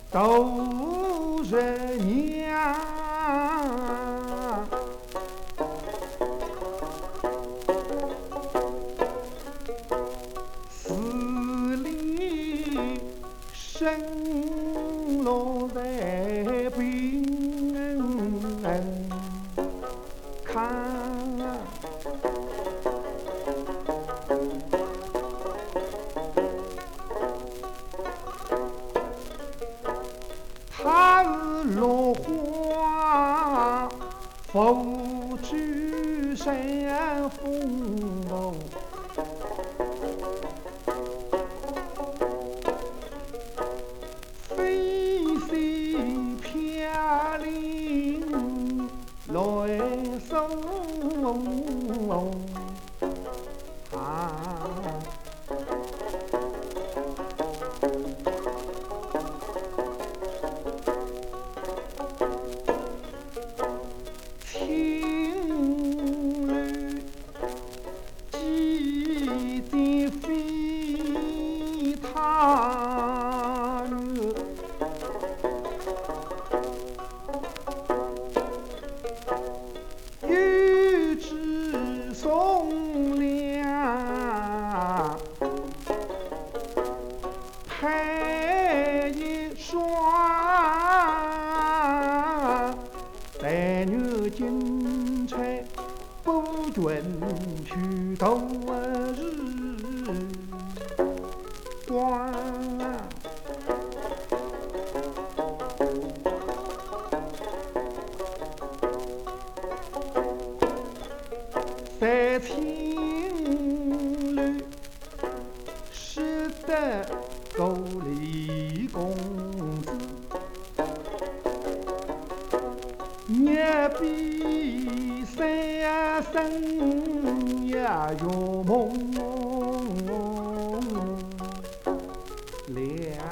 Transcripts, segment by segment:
都是娘，死里生落在病看。他日落花付诸山风哦，飞飞飘零来送啊。情侣记得飞他玉枝松凉配一双，但愿金钗不准去度日光。三情侣识得高丽公子，月比三生呀有梦凉。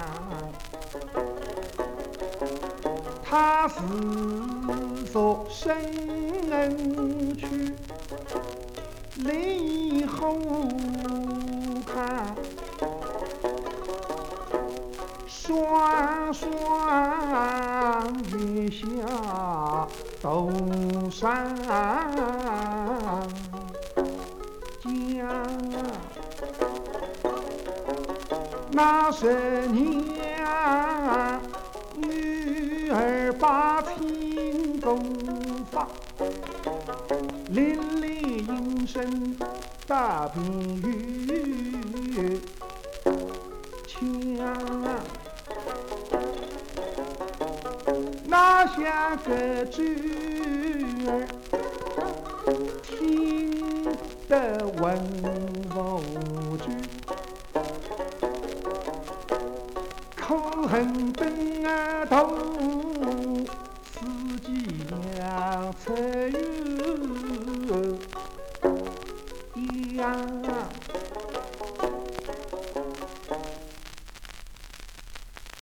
他是说生恩去离后看，双双月下斗山江，那是娘女儿把亲公发，淋漓应声大平玉枪，哪像个侄儿听得文武句，可恨等啊头自己娘才有一样。